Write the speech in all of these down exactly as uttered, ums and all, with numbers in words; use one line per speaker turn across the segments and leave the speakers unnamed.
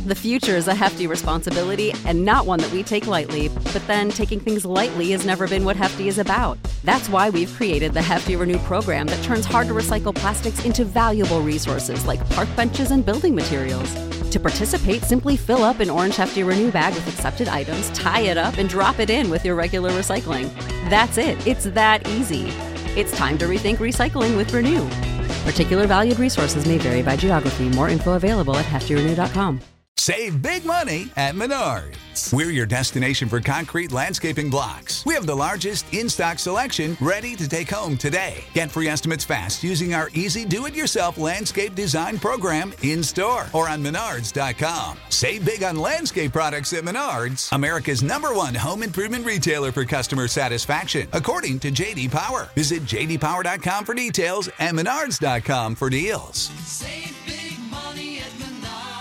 The future is a hefty responsibility and not one that we take lightly, but then taking things lightly has never been what Hefty is about. That's why we've created the Hefty Renew program that turns hard-to-recycle plastics into valuable resources like park benches and building materials. To participate, simply fill up an orange Hefty Renew bag with accepted items, tie it up, and drop it in with your regular recycling. That's it. It's that easy. It's time to rethink recycling with Renew. Particular valued resources may vary by geography. More info available at hefty renew dot com.
Save big money at Menards. We're your destination for concrete landscaping blocks. We have the largest in-stock selection ready to take home today. Get free estimates fast using our easy do-it-yourself landscape design program in-store or on menards dot com. Save big on landscape products at Menards, America's number one home improvement retailer for customer satisfaction, according to J D Power. Visit j d power dot com for details and menards dot com for deals.
Save big money at Menards.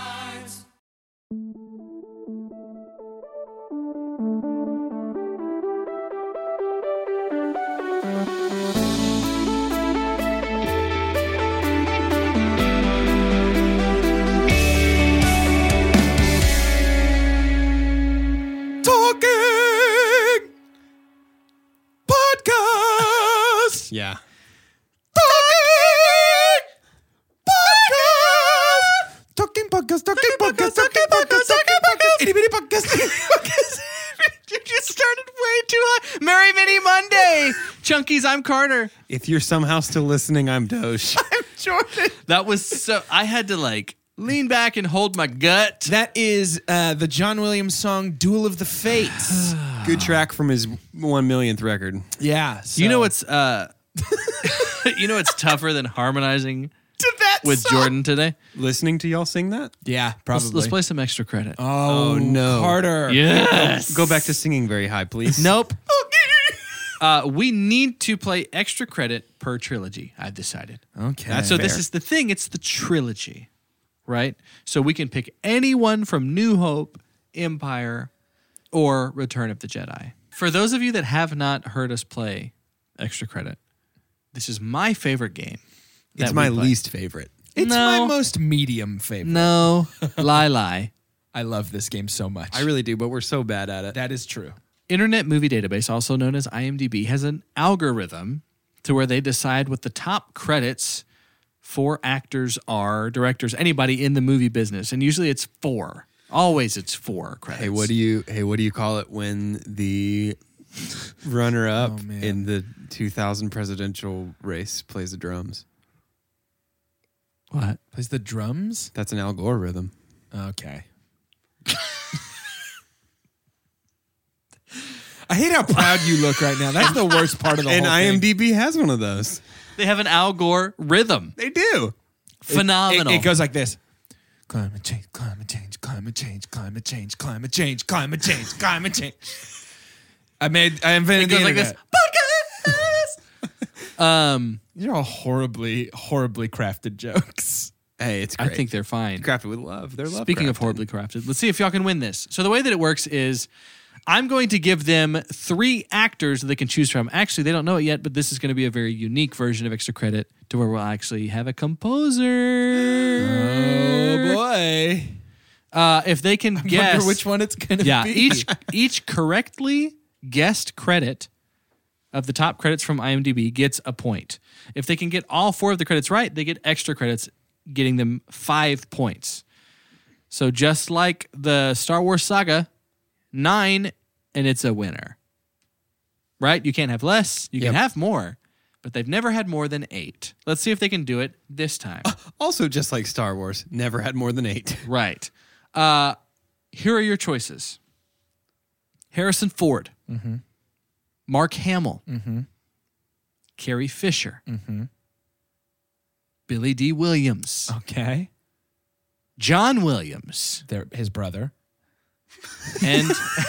Talking podcast.
Yeah.
Talking podcast. Talking podcast. Talking podcast. Talking podcast. Itty bitty podcast. Itty podcast.
You just started way too high. Merry Mini Monday. Chunkies, I'm Carter.
If you're somehow still listening, I'm Doge.
I'm Jordan. That was so, I had to like lean back and hold my gut.
That is uh, the John Williams song "Duel of the Fates."
Good track from his one millionth record.
Yeah. So.
You know what's, uh, you know what's tougher than harmonizing
to that
with
song?
Jordan today?
Listening to y'all sing that?
Yeah, probably.
Let's, let's play some extra credit.
Oh,
Oh, no.
Carter.
Yes.
Go back to singing very high, please.
Nope. Uh, we need to play extra credit per trilogy, I've decided.
Okay.
That's so this
Fair.
is the thing. It's the trilogy, right? So we can pick anyone from New Hope, Empire, or Return of the Jedi. For those of you that have not heard us play extra credit, this is my favorite game.
It's
that
my
we play.
least favorite.
It's
No.
my most medium favorite.
No, lie, lie.
I love this game so much.
I really do, but we're so bad at it.
That is true.
Internet Movie Database, also known as I M D B, has an algorithm to where they decide what the top credits for actors are, directors, anybody in the movie business. And usually it's four. Always it's four credits.
Hey, what do you hey, what do you call it when the runner up
Oh, man.
in the two thousand presidential race plays the drums?
What?
Plays the drums?
That's an Al Gore rhythm.
Okay. I hate how proud you look right now. That's the worst part of the
And
whole thing.
IMDb has one of those.
They have an Al Gore rhythm.
They do.
Phenomenal.
It, it goes like this. Climate change, climate change, climate change, climate change, climate change, climate change, climate change. I made, I invented
It goes
the
like this.
internet.
Podcast. um,
These are all horribly, horribly crafted jokes.
Hey, it's
I
great.
think they're fine.
crafted with love. They're love.
Speaking of
crafted.
horribly crafted, let's see if y'all can win this. So the way that it works is I'm going to give them three actors that they can choose from. Actually, they don't know it yet, but this is going to be a very unique version of extra credit to where we'll actually have a composer.
Oh boy!
Uh, if they can
I
guess
wonder which one it's gonna
yeah,
be.
each each correctly guessed credit of the top credits from IMDb gets a point. If they can get all four of the credits right, they get extra credits, getting them five points. So just like the Star Wars saga, nine, and it's a winner. Right? You can't have less. You
Yep.
can have more. But they've never had more than eight. Let's see if they can do it this time.
Also, just like Star Wars, never had more than eight.
Right. Uh, here are your choices. Harrison Ford.
Mm-hmm.
Mark Hamill.
Mm-hmm.
Carrie Fisher.
Mm-hmm.
Billy D. Williams.
Okay.
John Williams.
They're his brother.
And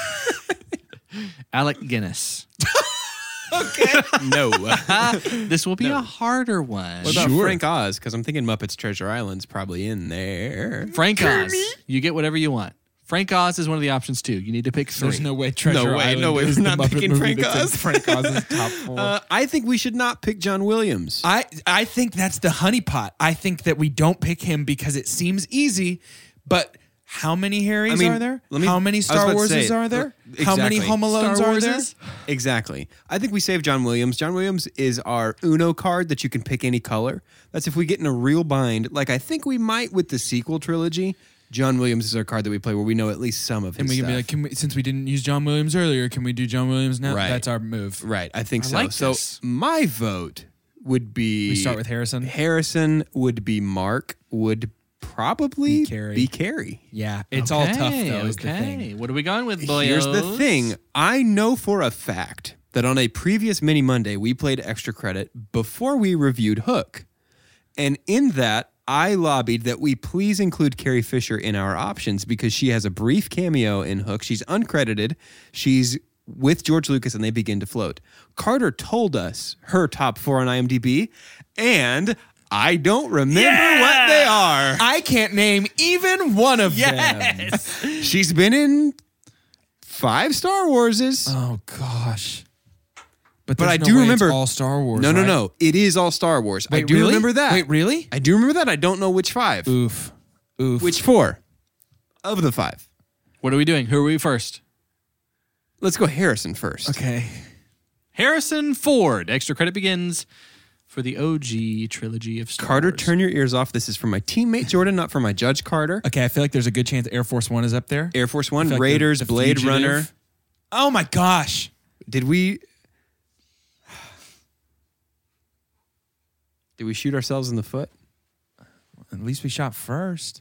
Alec Guinness.
No.
This will be a harder one.
What about
Sure.
Frank Oz? Because I'm thinking Muppets Treasure Island's probably in there.
Frank Oz. You get whatever you want. Frank Oz is one of the options too. You need to pick three.
There's no way Treasure
No way,
Island
no way.
is
We're
the
not
Muppet
picking
movie
Frank
that's in
Oz.
Frank Oz's top four.
Uh, I think we should not pick John Williams.
I, I think that's the honeypot. I think that we don't pick him because it seems easy, but How many Harrys
I mean,
are there?
let me-
How many
I was
Star
about to
Warses
say,
are there?
uh,
How many
exactly.
Home Alones
Star
are there?
Warses?
Exactly. I think we saved John Williams. John Williams is our Uno card that you can pick any color. That's if we get in a real bind, like I think we might with the sequel trilogy. John Williams is our card that we play where we know at least some of his
And we can
stuff.
be like, can we, since we didn't use John Williams earlier, can we do John Williams now?
Right.
That's our move.
right, I think
I
so.
like
so
this.
my vote would be...
We start with Harrison.
Harrison would be Mark, would probably
Be Carrie.
Be Carrie.
Yeah, it's all tough though.
Okay,
Is the thing.
okay. What are we going with, boyos?
Here's the thing. I know for a fact that on a previous Mini Monday, we played Extra Credit before we reviewed Hook. And in that, I lobbied that we please include Carrie Fisher in our options because she has a brief cameo in Hook. She's uncredited. She's with George Lucas and they begin to float. Carter told us her top four on IMDb, and I don't remember what they are.
I can't name even one of them.
She's been in five Star Warses.
Oh gosh. But,
But
there's
I
no
do
way
remember
it's all Star Wars.
No, no,
right?
no. It is all Star Wars. I
Wait,
do
really?
remember that.
Wait, really?
I do remember that. I don't know which five.
Oof. Oof.
Which four of the five?
What are we doing? Who are we first?
Let's go Harrison first.
Okay.
Harrison Ford. Extra credit begins for the O G trilogy of Star
Carter,
Wars.
turn your ears off. This is for my teammate Jordan, not for my judge Carter.
Okay, I feel like there's a good chance Air Force One is up there.
Air Force
I
One,
feel like the-
Raiders,
the
Blade
Fugitive.
Runner.
Oh my gosh.
Did we? Did we shoot ourselves in the foot?
At least we shot first.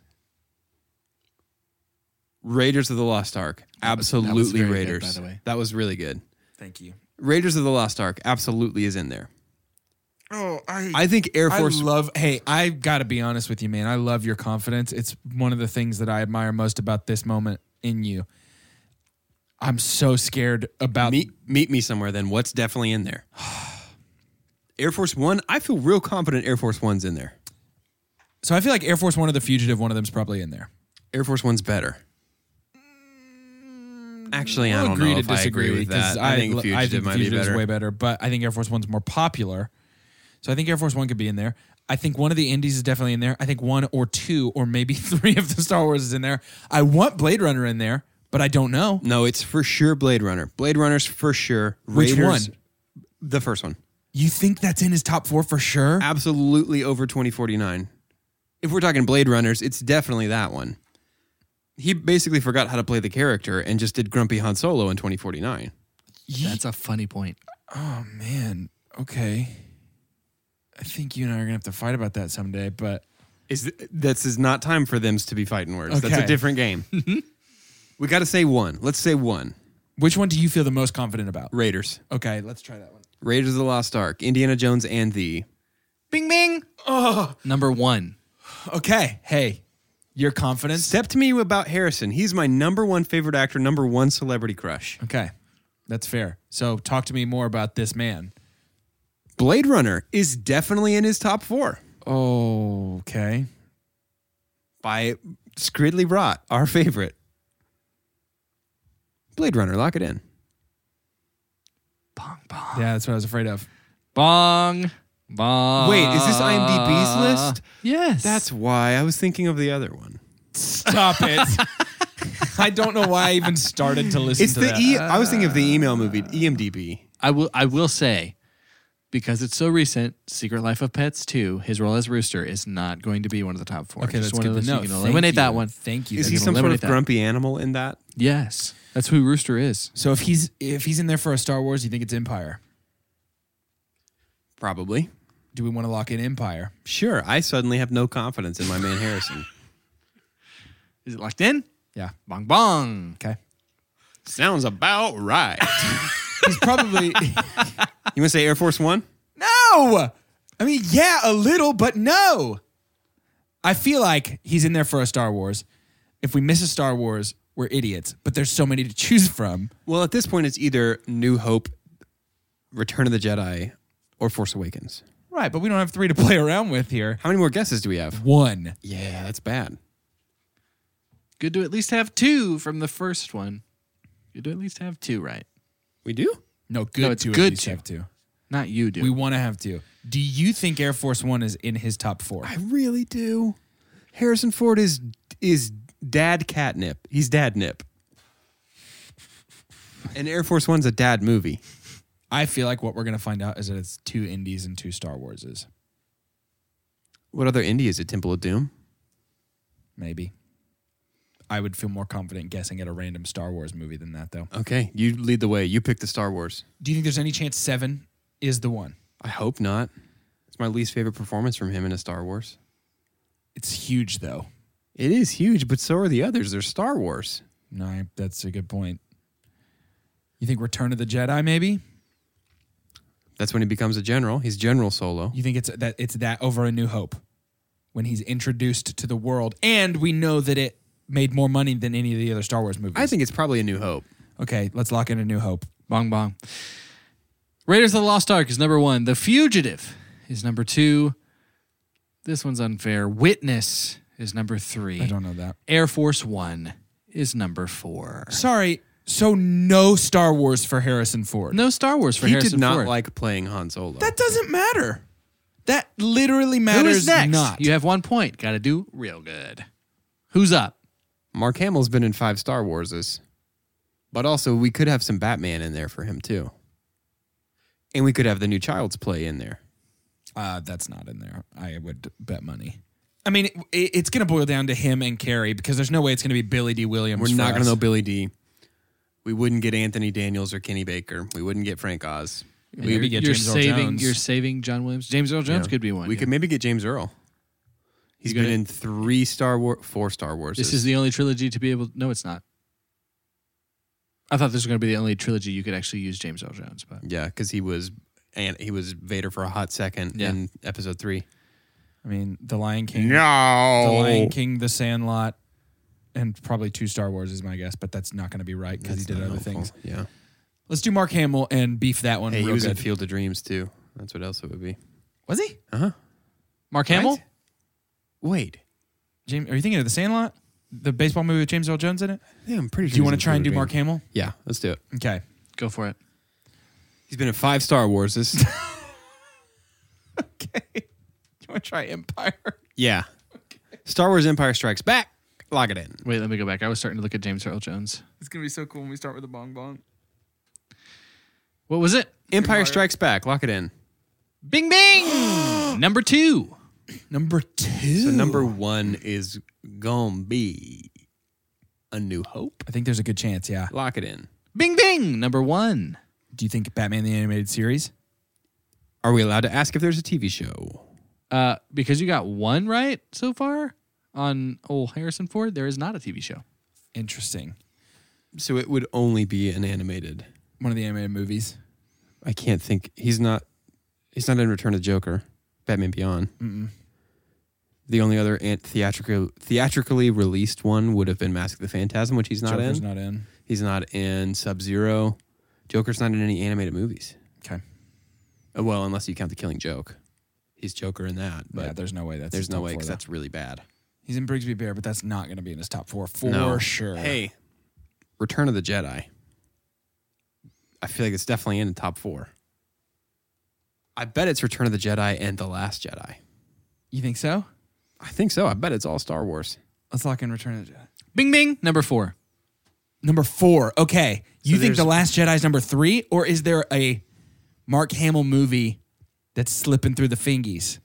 Raiders of the Lost Ark.
was- that was
Absolutely
very good,
Raiders.
by the way.
That was really good.
Thank you.
Raiders of the Lost Ark absolutely is in there.
Oh, I
I think Air Force.
I love, hey, I got to be honest with you, man. I love your confidence. It's one of the things that I admire most about this moment in you. I'm so scared about
meet meet me somewhere then. What's definitely in there? Air Force One. I feel real confident Air Force One's in there.
So I feel like Air Force One or The Fugitive, one of them's probably in there.
Air Force One's better. Actually, I
I'll
don't
agree
know
to
if I
disagree
agree with
because
that. I, think Fugitive
I think
might
Fugitive
be
is
better.
way better, but I think Air Force One's more popular. So I think Air Force One could be in there. I think one of the indies is definitely in there. I think one or two or maybe three of the Star Wars is in there. I want Blade Runner in there, but I don't know.
No, it's for sure Blade Runner. Blade Runner's for sure.
Which
Raiders,
one?
The first one.
You think that's in his top four for sure?
Absolutely over twenty forty-nine. If we're talking Blade Runners, it's definitely that one. He basically forgot how to play the character and just did Grumpy Han Solo in twenty forty-nine.
That's a funny point.
Oh man. Okay. I think you and I are gonna have to fight about that someday, but
Is this is not time for them to be fighting words. That's
Okay.
a different game. We got to say one. Let's say one.
which one do you feel the most confident about?
Raiders.
Okay, let's try that one.
Raiders of the Lost Ark. Indiana Jones and the.
Bing bing. Oh.
Number one.
Okay. Hey, your confidence.
Step to me about Harrison. He's my number one favorite actor, number one celebrity crush.
Okay, that's fair. So talk to me more about this man.
Blade Runner is definitely in his top four
Oh, okay.
by Skridley Rott, our favorite. Blade Runner, lock it in.
Bong, bong.
Yeah, that's what I was afraid of.
Bong. Bong.
Wait, is this IMDb's list?
Yes.
That's why I was thinking of the other one.
Stop it. I don't know why I even started to listen
It's
to
the
that.
e- I was thinking of the email movie, E M D B.
I will I will say, because it's so recent, Secret Life of Pets two, his role as Rooster is not going to be one of the top four.
Okay,
Just
that's
one
good
of
to
those-
know.
You can
Thank
eliminate
you.
that one.
Thank you.
Is
You
he
can
some sort of
eliminate that.
grumpy animal in that?
Yes. That's who Rooster is.
So if he's if he's in there for a Star Wars, you think it's Empire?
Probably.
Do we want to lock in Empire?
Sure. I suddenly have no confidence in my man Harrison.
Is it locked in?
Yeah.
Bong bong.
Okay.
Sounds about right.
He's probably
You want to say Air Force One?
no. I mean, yeah, a little, but no. I feel like he's in there for a Star Wars. If we miss a Star Wars, we're idiots. But there's so many to choose from.
Well, at this point, it's either New Hope, Return of the Jedi, or Force Awakens.
Right, but we don't have three to play around with here.
How many more guesses do we have?
One.
Yeah, that's bad.
Good to at least have two from the first one. Good to at least have two right.
We do?
No, good
No, it's
to at
good
least
to.
have two.
Not you do.
We want to have two. Do you think Air Force One is in his top four?
I really do. Harrison Ford is is dad catnip. He's dad nip. And Air Force One's a dad movie.
I feel like what we're going to find out is that it's two indies and two Star Warses.
What other indie is it? Temple of Doom?
Maybe. I would feel more confident guessing at a random Star Wars movie than that, though.
Okay, you lead the way. You pick the Star Wars.
Do you think there's any chance Seven is the one?
I hope not. It's my least favorite performance from him in a Star Wars.
It's huge, though.
It is huge, but so are the others. They're Star Wars.
No, I- that's a good point. You think Return of the Jedi, maybe?
That's when he becomes a general. He's General Solo.
You think it's that it's that over A New Hope when he's introduced to the world, and we know that it made more money than any of the other Star Wars movies.
I think it's probably A New Hope.
Okay, let's lock in A New Hope.
Bong bong. Raiders of the Lost Ark is number one. The Fugitive is number two. This one's unfair. Witness is number three.
I don't know that.
Air Force One is number four.
Sorry, so no Star Wars for Harrison Ford.
No Star Wars for
He
Harrison
did not
Ford.
like playing Han Solo.
That doesn't matter. That literally
Who
matters
is next?
not.
You have one point. Got to do real good. Who's up?
Mark Hamill's been in five Star Warses. But also, we could have some Batman in there for him, too. And we could have the new Child's Play in there.
Uh, that's not in there. I would bet money. I mean, it, it's going to boil down to him and Carrie because there's no way it's going to be Billy D. Williams.
We're
for
not going
us.
to know Billy D. We wouldn't get Anthony Daniels or Kenny Baker. We wouldn't get Frank Oz.
Maybe
you're,
get
you're
James Earl
saving.
Jones.
You're saving John Williams. James Earl Jones
Yeah.
could be one.
We
yeah.
could maybe get James Earl. He's
You
been
gonna-
in three Star Wars, four Star Wars.
This is the only trilogy to be able. No, it's not. I thought this was going to be the only trilogy you could actually use James Earl Jones, but
Yeah, because he was and he was Vader for a hot second
Yeah.
in episode three.
I mean, The Lion King.
No.
The Lion King, The Sandlot, and probably two Star Wars is my guess, but that's not going to be right because he did other things.
Yeah.
Let's do Mark Hamill and beef that one
Hey, he
real
was
good.
in Field of Dreams too. That's what else it would be.
Was he?
Mark Hamill.
Right? Wait.
James, are you thinking of The Sandlot? The baseball movie with James Earl Jones in it?
Yeah, I'm pretty sure.
Do you
he's
want
in
to try and
Field
do
of
Mark
Dreams.
Hamill?
Yeah, let's do it.
Okay.
Go for it.
He's been in five Star Warses.
Okay. You want to try Empire?
yeah. Star Wars Empire Strikes Back. Lock it in.
Wait, let me go back. I was starting to look at James Earl Jones.
It's going to be so cool when we start with a bong bong.
What was it?
Empire Strikes Back. Lock it in.
Bing bing. Number two.
Number two.
So number one is gonna be A New Hope.
I think there's a good chance, yeah.
Lock it in.
Bing bing. Number one.
Do you think Batman the Animated Series?
Are we allowed to ask if there's a T V show?
Uh, because you got one right so far on old Harrison Ford, there is not a T V show.
Interesting.
So it would only be an animated.
One of the animated movies.
I can't think. He's not. He's not in Return of the Joker. Batman Beyond.
Mm-mm.
The only other an- theatrical, theatrically released one would have been Mask of the Phantasm, which he's not
Joker's
in.
not in.
He's not in Sub-Zero. Joker's not in any animated movies.
Okay.
Uh, Well, unless you count The Killing Joke. He's Joker in that. But
yeah, there's no way that's
there's
his
no
top
way
four,
because
though.
that's really bad.
He's in Brigsby Bear, but that's not going to be in his top four for
No.
sure.
Hey, Return of the Jedi. I feel like it's definitely in the top four. I bet it's Return of the Jedi and The Last Jedi.
You think so?
I think so. I bet it's all Star Wars.
Let's lock in Return of the Jedi.
Bing bing. Number four.
Number four. Okay. You
So
think
there's-
The Last Jedi is number three, or is there a Mark Hamill movie that's slipping through the fingies?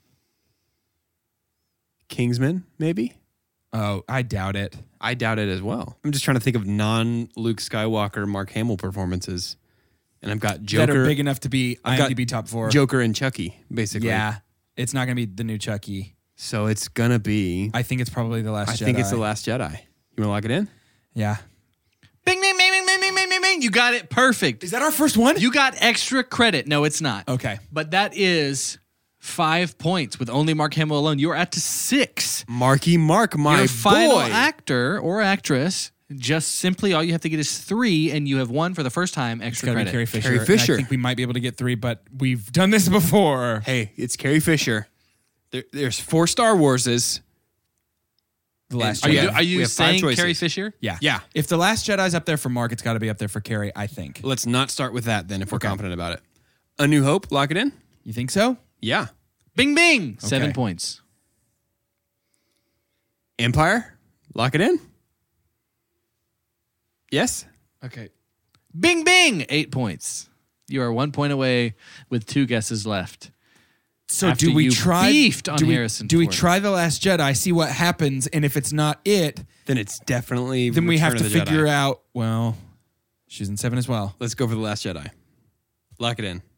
Kingsman, maybe?
Oh, I doubt it.
I doubt it as well. I'm just trying to think of non-Luke Skywalker Mark Hamill performances. And I've got
That are
Joker,
big enough to be
I've got
IMDb top four.
Joker and Chucky, basically.
Yeah. It's not going to be the new Chucky.
So it's going to be,
I think it's probably The Last
I
Jedi.
think it's The Last Jedi. You want to lock it in?
Yeah.
Bing bing bing bing bing bing bing bing bing. You got it perfect.
Is that our first one?
You got extra credit. No, it's not.
Okay.
But that is five points with only Mark Hamill alone. You're at to six.
Marky Mark, my
Your final
boy.
actor or actress, just simply all you have to get is three, and you have won for the first time
It's
extra
got to be
credit.
Carrie Fisher.
Carrie
And
Fisher.
I think we might be able to get three, but we've done this before.
Hey, it's Carrie Fisher. There, there's four Star Warses.
The Last
Are you,
We
Jedi.
have-
are
we
you
have five
saying
choices.
Carrie Fisher?
Yeah.
Yeah.
If The Last Jedi's up there for Mark, it's got to be up there for Carrie, I think.
Let's not start with that then if we're
Okay.
confident about it. A New Hope, lock it in?
You think so?
Yeah.
Bing bing. Seven
Okay.
points.
Empire, lock it in? Yes?
Okay. Bing, bing. Eight points. You are one point away with two guesses left.
So
After
do we
you
try?
beefed on
do we,
Harrison
do we
Ford.
try The Last Jedi? See what happens, and if it's not it,
Then it's definitely
then we have
Return
to
of the
figure
Jedi.
out. Well, she's in seven as well.
Let's go for The Last Jedi. Lock it in.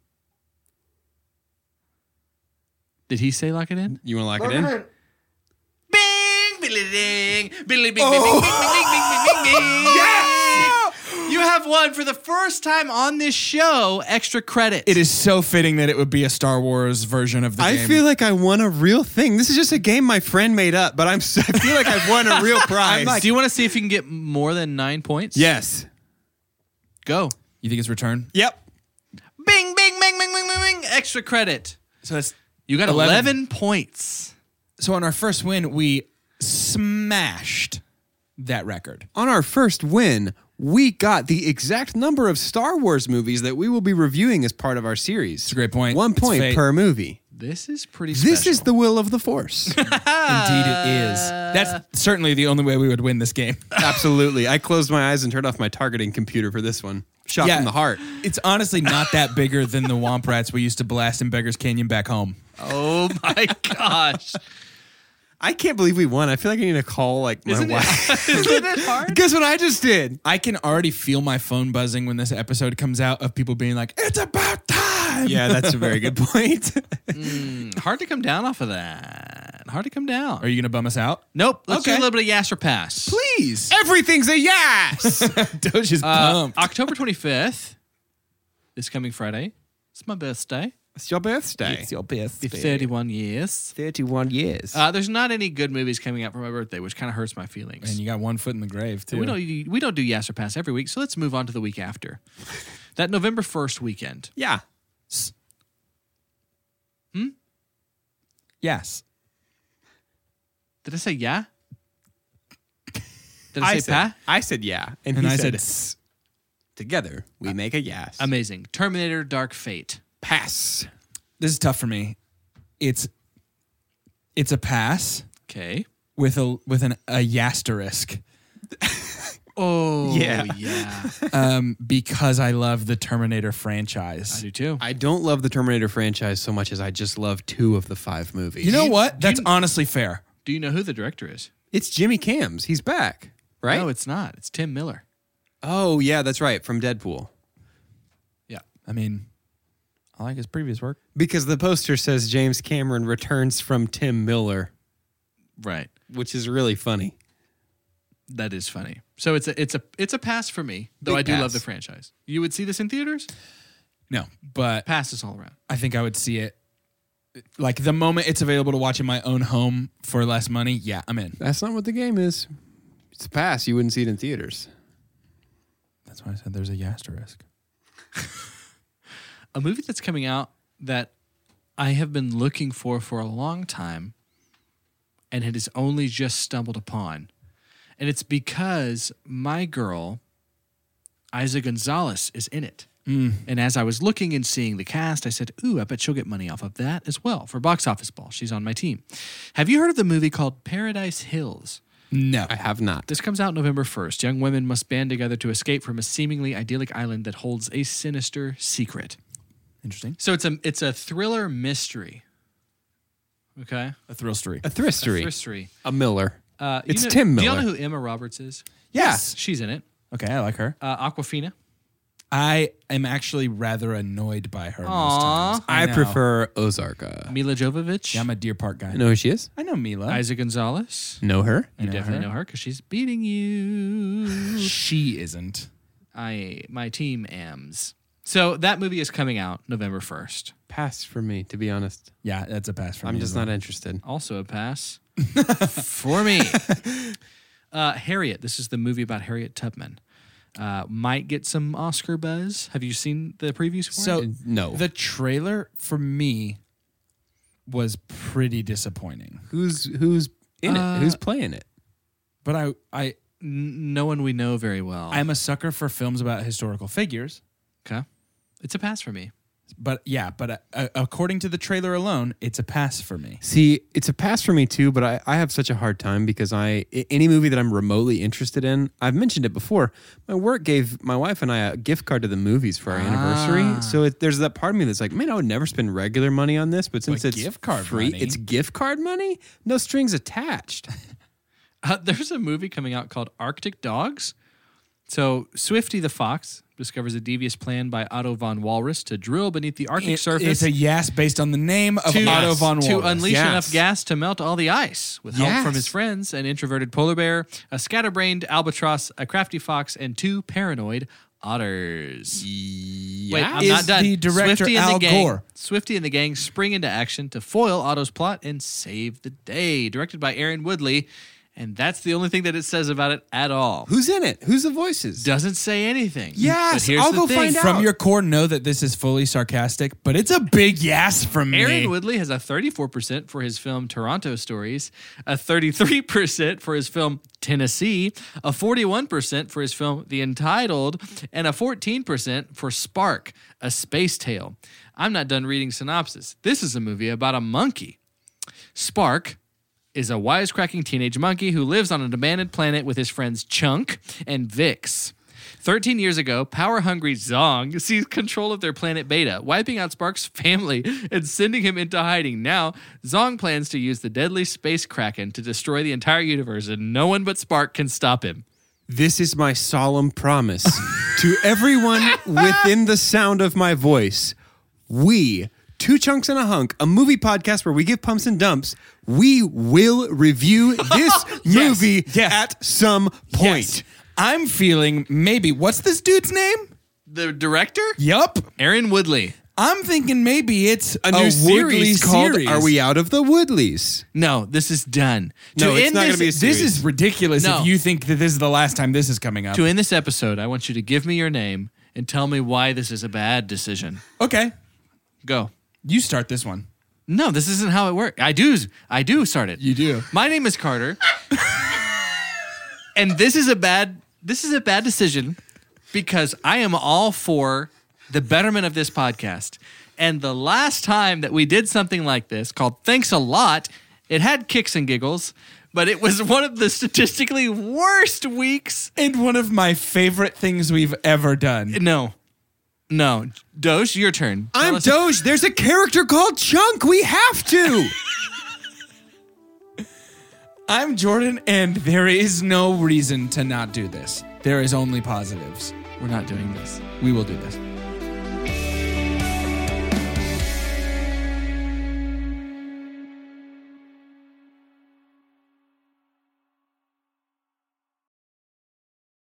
Did he say lock it in?
You want to lock it in?
Bing, billy ding, billy bing, bing, bing, bing, bing, bing, bing, bing, bing. Yes! You have won for the first time on this show extra credit.
It is so fitting that it would be a Star Wars version of the
I
game.
feel like I won a real thing. This is just a game my friend made up, but I'm so, I feel like I've won a real prize.
Do you want to see if you can get more than nine points?
Yes.
Go.
You think it's return?
Yep.
Bing, bing, bing, bing, bing, bing, bing. Extra credit.
So that's
You got
eleven.
eleven points.
so on our first win, we smashed that record.
On our first win, we got the exact number of Star Wars movies that we will be reviewing as part of our series. It's
a great point.
One
It's
point
fate.
per movie.
This is pretty special.
This is the will of the Force.
Indeed, it is. That's certainly the only way we would win this game.
Absolutely. I closed my eyes and turned off my targeting computer for this one. Shot from the heart.
It's honestly not that bigger than the Womp Rats we used to blast in Beggar's Canyon back home.
Oh my gosh.
I can't believe we won. I feel like I need to call like my
Isn't
wife.
it, isn't it hard?
Guess what I just did?
I can already feel my phone buzzing when this episode comes out of people being like, "It's about time."
Yeah, that's a very good point.
Hard to come down off of that. Hard to come down.
Are you going to bum us out?
Nope. Let's do
Okay.
a little bit of yes or pass.
Please.
Everything's a yes.
Doge is
Uh,
pumped.
October twenty-fifth, this coming Friday. It's my birthday.
It's your birthday.
your best.
Be thirty-one years.
thirty-one years.
Uh, there's not any good movies coming out for my birthday, which kind of hurts my feelings.
And you got one foot in the grave, too.
we don't we don't do yes or pass every week, so let's move on to the week after. That November first weekend.
yeah.
Yes.
Did I say yeah? Did I,
I
say
said,
pa?
I said yeah. And,
And
he
I
said,
said
"S." Together, we make a yes.
Amazing. Terminator Dark Fate.
pass.
This is tough for me. It's it's a pass
Okay.
with a with an a asterisk
Oh,
Yeah.
yeah.
um, because I love the Terminator
I
franchise.
do too.
I don't love the Terminator franchise so much as I just love two of the five movies.
You know what?
do you-
That's honestly fair.
Do you know who the director is?
It's Jimmy Cams. He's back, right?
No, it's not. It's Tim Miller.
oh, yeah, that's right. From Deadpool.
Yeah.
I mean, I like his previous work.
Because the poster says James Cameron returns from Tim Miller,
Right.
which is really funny.
That is funny. So it's a it's a it's a pass for me, though
Big
I do
pass.
love the franchise. You would see this in theaters?
No, but
Passes all around.
I think I would see it. Like the moment it's available to watch in my own home for less money, yeah, I'm in.
That's not what the game is. It's a pass. You wouldn't see it in theaters.
That's why I said there's a asterisk.
A movie that's coming out that I have been looking for for a long time, and it has only just stumbled upon, and it's because my girl, Isa Gonzalez, is in it. And as I was looking and seeing the cast, I said, "Ooh, I bet she'll get money off of that as well for Box Office Ball." She's on my team. Have you heard of the movie called Paradise Hills?
No.
I have not.
This comes out November first. Young women must band together to escape from a seemingly idyllic island that holds a sinister secret.
Interesting.
So it's a it's a thriller mystery. Okay,
A thrill story.
A thristery.
a mystery.
A Miller.
Uh, you
It's
know-
Tim
Do y'all
Miller.
know who Emma Roberts is?
Yes.
She's in it.
Okay, I like her.
Uh, Aquafina.
I am actually rather annoyed by her most
Aw.
times.
I,
know.
prefer Ozarka.
Mila Jovovich.
Yeah, I'm a Deer Park guy.
I know who she is.
I know Mila.
Isa Gonzalez.
Know her.
You
know
definitely
her.
know her because she's beating you.
She isn't.
I my team Ams. So that movie is coming out November first.
Pass for me, to be honest.
Yeah, that's a pass for
I'm
me.
just
as well.
not interested.
Also a pass for me. Uh, Harriet. This is the movie about Harriet Tubman. Uh, might get some Oscar buzz. Have you seen the previews for
So
it?
No.
the trailer for me was pretty disappointing.
Who's who's in
Uh,
it? Who's playing it?
But I I
N- no one we know very well.
I'm a sucker for films about historical figures.
okay. It's a pass for me.
But yeah, but uh, uh, according to the trailer alone, it's a pass for me.
See, it's a pass for me too, but I, I have such a hard time because I i- any movie that I'm remotely interested in, I've mentioned it before. My work gave my wife and I a gift card to the movies for our
Ah.
anniversary. So it, there's that part of me that's like, man, I would never spend regular money on this, but since
But
it's
gift card
free,
money?
it's gift card money, no strings attached.
Uh, there's a movie coming out called Arctic Dogs. So Swifty the fox discovers a devious plan by Otto von Walrus to drill beneath the Arctic
It-
surface
It's a yes based on the name of
to,
Otto von
to
Walrus.
unleash
Yes.
enough gas to melt all the ice. With help
Yes.
from his friends, an introverted polar bear, a scatterbrained albatross, a crafty fox, and two paranoid otters. Wait, I'm
Is
not done.
the director
Swifty and
Al
the gang,
Gore?
Swifty and the gang spring into action to foil Otto's plot and save the day. Directed by Aaron Woodley. And that's the only thing that it says about it at all.
Who's in it? Who's the voices?
Doesn't say anything.
Yes,
But here's
I'll
the
go
thing.
find out.
From your core, know that this is fully sarcastic, but it's a big yes from me.
Aaron Woodley has a thirty-four percent for his film Toronto Stories, a thirty-three percent for his film Tennessee, a forty-one percent for his film The Entitled, and a fourteen percent for Spark, A Space Tale. I'm not done reading synopsis. This is a movie about a monkey. Spark is a wisecracking teenage monkey who lives on an abandoned planet with his friends Chunk and Vix. Thirteen years ago, power-hungry Zong seized control of their planet Beta, wiping out Spark's family and sending him into hiding. Now, Zong plans to use the deadly space kraken to destroy the entire universe, and no one but Spark can stop him.
This is my solemn promise to everyone within the sound of my voice. We, Two Chunks and a Hunk, a movie podcast where we give pumps and dumps, we will review this movie
yes.
at some point.
Yes. I'm feeling maybe, what's this dude's name?
The director?
Yup.
Aaron Woodley.
I'm thinking maybe it's
A new
Woodley
series called
series.
Are We Out of the Woodleys?
No, this is done.
No,
to
it's
end
not gonna
this,
be a
This
series.
is ridiculous
No.
if you think that this is the last time this is coming up.
To end this episode, I want you to give me your name and tell me why this is a bad decision.
Okay.
Go.
You start this one.
No, this isn't how it works. I do. I do start it.
You do.
My name is Carter, and this is a bad. This is a bad decision because I am all for the betterment of this podcast. And the last time that we did something like this, called "Thanks a Lot," it had kicks and giggles, but it was one of the statistically worst weeks.
And one of my favorite things we've ever done.
No, no, Doge, your turn. Tell
I'm
us-
Doge. There's a character called Chunk. We have to.
I'm Jordan, and there is no reason to not do this. There is only positives.
We're not doing this.
We will do this.